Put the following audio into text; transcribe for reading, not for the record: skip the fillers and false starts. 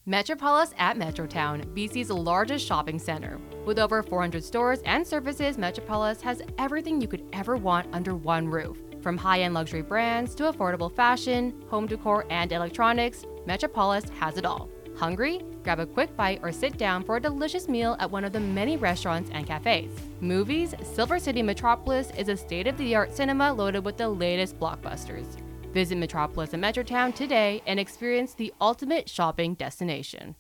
Metropolis at Metrotown, BC's largest shopping center. With over 400 stores and services, Metropolis has everything you could ever want under one roof. From high-end luxury brands to affordable fashion, home decor, and electronics, Metropolis has it all. Hungry? Grab a quick bite or sit down for a delicious meal at one of the many restaurants and cafes. Movies? Silver City Metropolis is a state-of-the-art cinema loaded with the latest blockbusters. Visit Metropolis and Metrotown today and experience the ultimate shopping destination.